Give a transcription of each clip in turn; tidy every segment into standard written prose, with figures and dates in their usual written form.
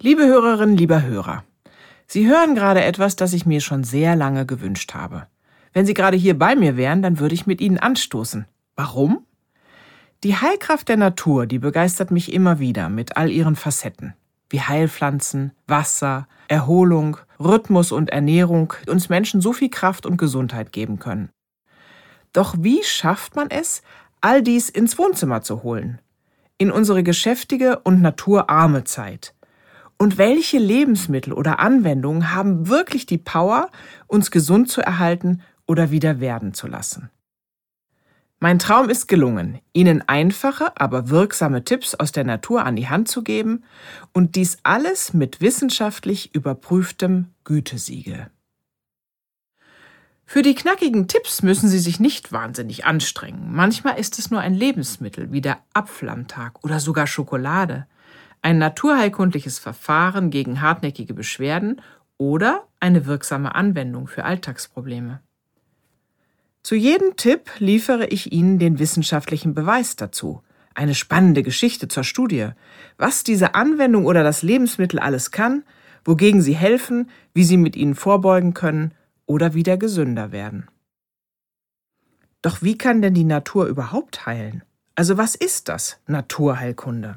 Liebe Hörerinnen, lieber Hörer, Sie hören gerade etwas, das ich mir schon sehr lange gewünscht habe. Wenn Sie gerade hier bei mir wären, dann würde ich mit Ihnen anstoßen. Warum? Die Heilkraft der Natur, die begeistert mich immer wieder mit all ihren Facetten. Wie Heilpflanzen, Wasser, Erholung, Rhythmus und Ernährung uns Menschen so viel Kraft und Gesundheit geben können. Doch wie schafft man es, all dies ins Wohnzimmer zu holen? In unsere geschäftige und naturarme Zeit. Und welche Lebensmittel oder Anwendungen haben wirklich die Power, uns gesund zu erhalten oder wieder werden zu lassen? Mein Traum ist gelungen, Ihnen einfache, aber wirksame Tipps aus der Natur an die Hand zu geben und dies alles mit wissenschaftlich überprüftem Gütesiegel. Für die knackigen Tipps müssen Sie sich nicht wahnsinnig anstrengen. Manchmal ist es nur ein Lebensmittel wie der Apfel am Tag oder sogar Schokolade, ein naturheilkundliches Verfahren gegen hartnäckige Beschwerden oder eine wirksame Anwendung für Alltagsprobleme. Zu jedem Tipp liefere ich Ihnen den wissenschaftlichen Beweis dazu, eine spannende Geschichte zur Studie, was diese Anwendung oder das Lebensmittel alles kann, wogegen sie helfen, wie Sie mit ihnen vorbeugen können oder wieder gesünder werden. Doch wie kann denn die Natur überhaupt heilen? Also was ist das, Naturheilkunde?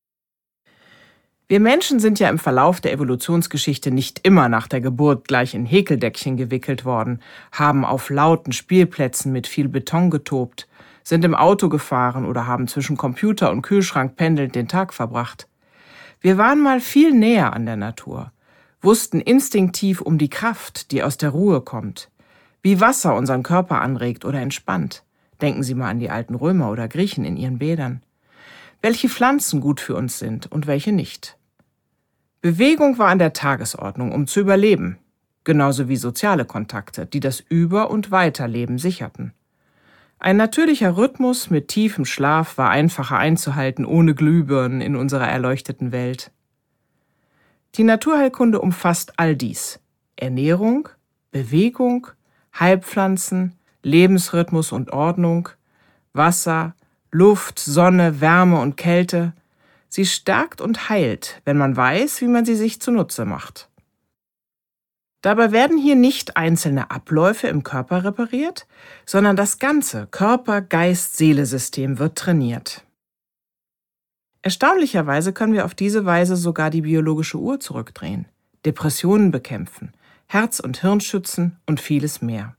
Wir Menschen sind ja im Verlauf der Evolutionsgeschichte nicht immer nach der Geburt gleich in Häkeldeckchen gewickelt worden, haben auf lauten Spielplätzen mit viel Beton getobt, sind im Auto gefahren oder haben zwischen Computer und Kühlschrank pendelnd den Tag verbracht. Wir waren mal viel näher an der Natur, wussten instinktiv um die Kraft, die aus der Ruhe kommt, wie Wasser unseren Körper anregt oder entspannt. Denken Sie mal an die alten Römer oder Griechen in ihren Bädern. Welche Pflanzen gut für uns sind und welche nicht. Bewegung war an der Tagesordnung, um zu überleben, genauso wie soziale Kontakte, die das Über- und Weiterleben sicherten. Ein natürlicher Rhythmus mit tiefem Schlaf war einfacher einzuhalten, ohne Glühbirnen in unserer erleuchteten Welt. Die Naturheilkunde umfasst all dies: Ernährung, Bewegung, Heilpflanzen, Lebensrhythmus und Ordnung, Wasser, Luft, Sonne, Wärme und Kälte. Sie stärkt und heilt, wenn man weiß, wie man sie sich zunutze macht. Dabei werden hier nicht einzelne Abläufe im Körper repariert, sondern das ganze Körper-Geist-Seele-System wird trainiert. Erstaunlicherweise können wir auf diese Weise sogar die biologische Uhr zurückdrehen, Depressionen bekämpfen, Herz und Hirn schützen und vieles mehr.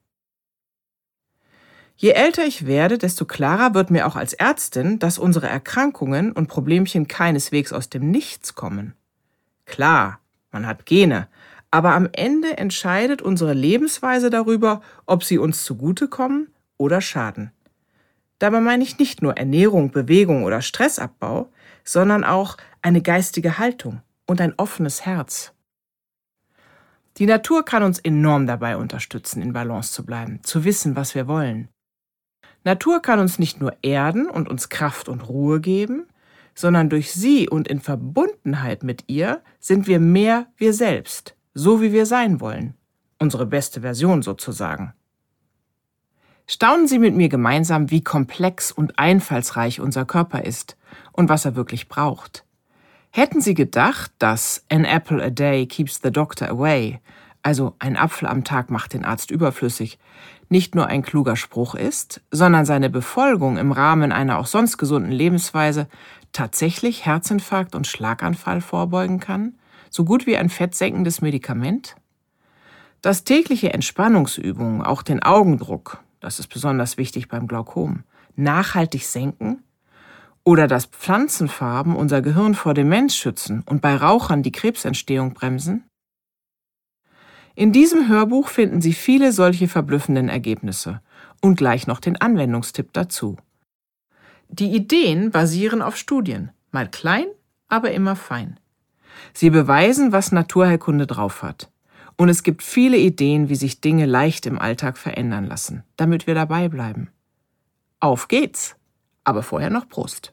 Je älter ich werde, desto klarer wird mir auch als Ärztin, dass unsere Erkrankungen und Problemchen keineswegs aus dem Nichts kommen. Klar, man hat Gene, aber am Ende entscheidet unsere Lebensweise darüber, ob sie uns zugutekommen oder schaden. Dabei meine ich nicht nur Ernährung, Bewegung oder Stressabbau, sondern auch eine geistige Haltung und ein offenes Herz. Die Natur kann uns enorm dabei unterstützen, in Balance zu bleiben, zu wissen, was wir wollen. Natur kann uns nicht nur erden und uns Kraft und Ruhe geben, sondern durch sie und in Verbundenheit mit ihr sind wir mehr wir selbst, so wie wir sein wollen, unsere beste Version sozusagen. Staunen Sie mit mir gemeinsam, wie komplex und einfallsreich unser Körper ist und was er wirklich braucht. Hätten Sie gedacht, dass "An apple a day keeps the doctor away", also ein Apfel am Tag macht den Arzt überflüssig, nicht nur ein kluger Spruch ist, sondern seine Befolgung im Rahmen einer auch sonst gesunden Lebensweise tatsächlich Herzinfarkt und Schlaganfall vorbeugen kann, so gut wie ein fettsenkendes Medikament? Dass tägliche Entspannungsübungen auch den Augendruck, das ist besonders wichtig beim Glaukom, nachhaltig senken? Oder dass Pflanzenfarben unser Gehirn vor Demenz schützen und bei Rauchern die Krebsentstehung bremsen? In diesem Hörbuch finden Sie viele solche verblüffenden Ergebnisse und gleich noch den Anwendungstipp dazu. Die Ideen basieren auf Studien, mal klein, aber immer fein. Sie beweisen, was Naturheilkunde drauf hat. Und es gibt viele Ideen, wie sich Dinge leicht im Alltag verändern lassen, damit wir dabei bleiben. Auf geht's! Aber vorher noch Prost!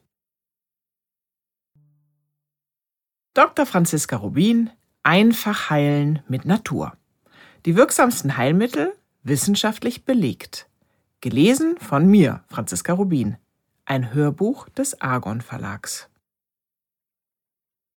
Dr. Franziska Rubin, einfach heilen mit Natur. Die wirksamsten Heilmittel wissenschaftlich belegt. Gelesen von mir, Franziska Rubin. Ein Hörbuch des Argon Verlags.